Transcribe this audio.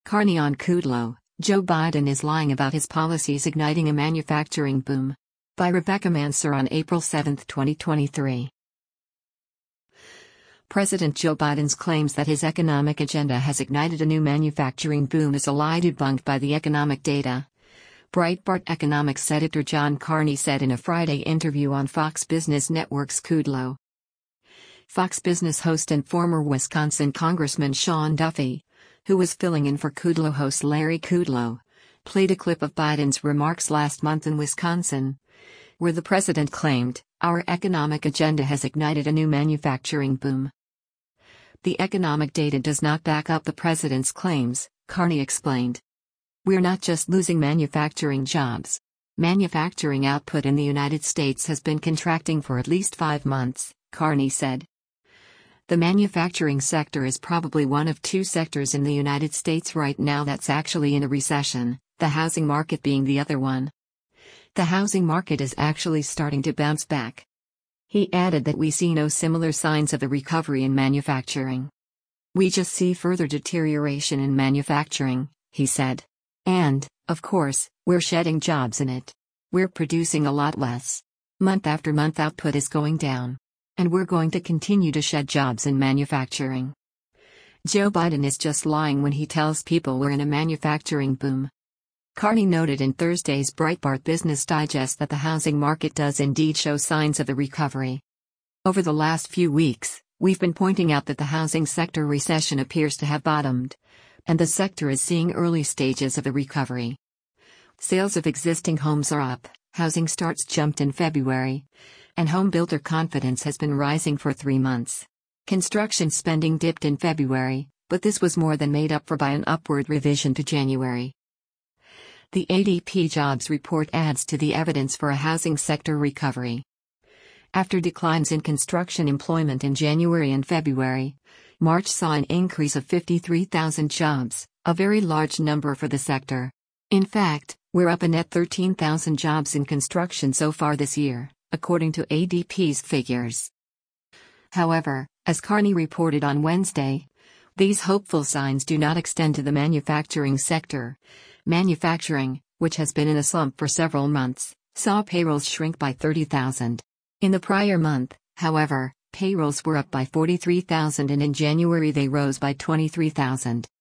Carney on Kudlow, Joe Biden is lying about his policies igniting a manufacturing boom. By Rebecca Mansour on April 7, 2023. President Joe Biden's claims that his economic agenda has ignited a new manufacturing boom is a lie debunked by the economic data. Breitbart economics editor John Carney said in a Friday interview on Fox Business Network's Kudlow. Fox Business host and former Wisconsin Congressman Sean Duffy, who was filling in for Kudlow host Larry Kudlow, played a clip of Biden's remarks last month in Wisconsin, where the president claimed, "Our economic agenda has ignited a new manufacturing boom." The economic data does not back up the president's claims, Carney explained. "We're not just losing manufacturing jobs. Manufacturing output in the United States has been contracting for at least 5 months," Carney said. The manufacturing sector is probably one of 2 sectors in the United States right now that's actually in a recession, the housing market being the other one. The housing market is actually starting to bounce back. He added that we see no similar signs of the recovery in manufacturing. "We just see further deterioration in manufacturing," he said. "And, of course, we're shedding jobs in it. We're producing a lot less. Month after month output is going down. And we're going to continue to shed jobs in manufacturing." Joe Biden is just lying when he tells people we're in a manufacturing boom. Carney noted in Thursday's Breitbart Business Digest that the housing market does indeed show signs of the recovery. "Over the last few weeks, we've been pointing out that the housing sector recession appears to have bottomed, and the sector is seeing early stages of a recovery. Sales of existing homes are up, housing starts jumped in February, and home builder confidence has been rising for 3 months. Construction spending dipped in February, but this was more than made up for by an upward revision to January." The ADP jobs report adds to the evidence for a housing sector recovery. After declines in construction employment in January and February, March saw an increase of 53,000 jobs, a very large number for the sector. "In fact, we're up a net 13,000 jobs in construction so far this year, according to ADP's figures." However, as Carney reported on Wednesday, these hopeful signs do not extend to the manufacturing sector. Manufacturing, which has been in a slump for several months, saw payrolls shrink by 30,000. In the prior month, however, payrolls were up by 43,000 and in January they rose by 23,000.